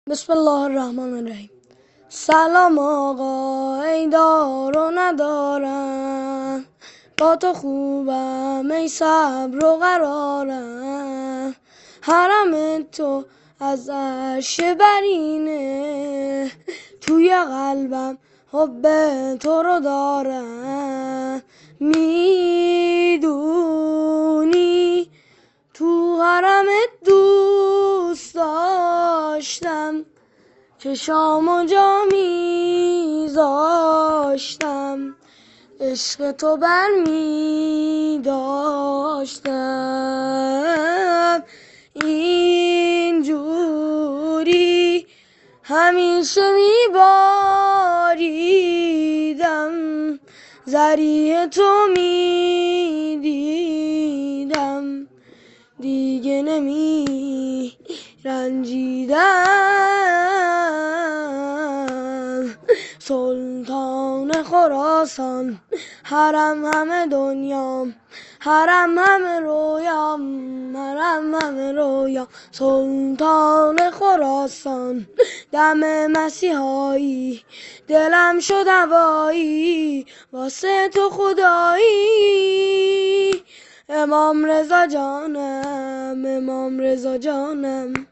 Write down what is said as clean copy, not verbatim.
بسم الله الرحمن الرحیم. سلام آقا، ای دار و ندارم، با تو خوبم ای صبر و قرارم. حرم تو از عرش برینه، توی قلبم حب تو رو دارم. میدونی تو حرمت دوست داشتم، که شام و جا میذاشتم، عشق تو بر میداشتم. اینجوری همیشه میباریدم، ذریح تو میدیدم، دیگه نمی رنجیدم. سلطان خراسان، حرم همه دنیام، حرم همه رویام، حرم همه رویام. سلطان خراسان، دم مسیحایی، دلم شد هوایی، واسه تو خدایی. امام رضا جانم، امام رضا جانم.